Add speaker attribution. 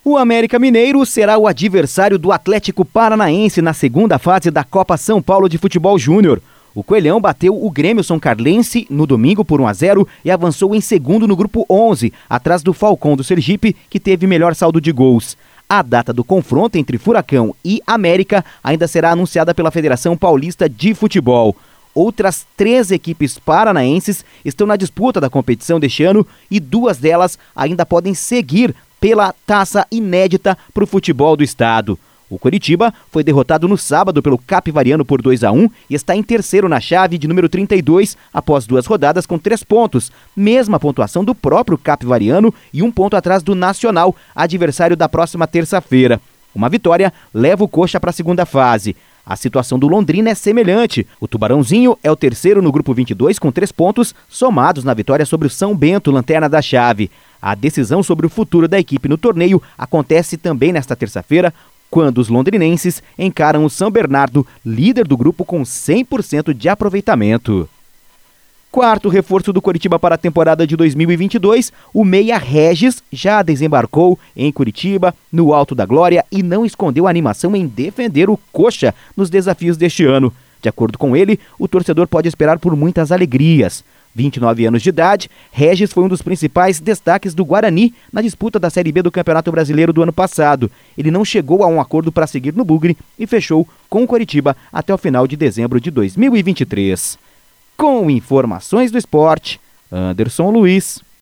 Speaker 1: O América Mineiro será o adversário do Atlético Paranaense na segunda fase da Copa São Paulo de Futebol Júnior. O Coelhão bateu o Grêmio São Carlense no domingo por 1-0 e avançou em segundo no grupo 11, atrás do Falcão do Sergipe, que teve melhor saldo de gols. A data do confronto entre Furacão e América ainda será anunciada pela Federação Paulista de Futebol. Outras 3 equipes paranaenses estão na disputa da competição deste ano e 2 delas ainda podem seguir pela taça inédita para o futebol do estado. O Coritiba foi derrotado no sábado pelo Capivariano por 2-1 e está em terceiro na chave de número 32, após 2 rodadas com 3 pontos, mesma pontuação do próprio Capivariano e 1 ponto atrás do Nacional, adversário da próxima terça-feira. Uma vitória leva o Coxa para a segunda fase. A situação do Londrina é semelhante. O Tubarãozinho é o terceiro no grupo 22 com 3 pontos, somados na vitória sobre o São Bento, lanterna da chave. A decisão sobre o futuro da equipe no torneio acontece também nesta terça-feira, quando os londrinenses encaram o São Bernardo, líder do grupo com 100% de aproveitamento. Quarto reforço do Coritiba para a temporada de 2022, o meia Regis já desembarcou em Curitiba, no Alto da Glória, e não escondeu a animação em defender o Coxa nos desafios deste ano. De acordo com ele, o torcedor pode esperar por muitas alegrias. 29 anos de idade, Regis foi um dos principais destaques do Guarani na disputa da Série B do Campeonato Brasileiro do ano passado. Ele não chegou a um acordo para seguir no Bugre e fechou com o Coritiba até o final de dezembro de 2023. Com informações do esporte, Anderson Luiz.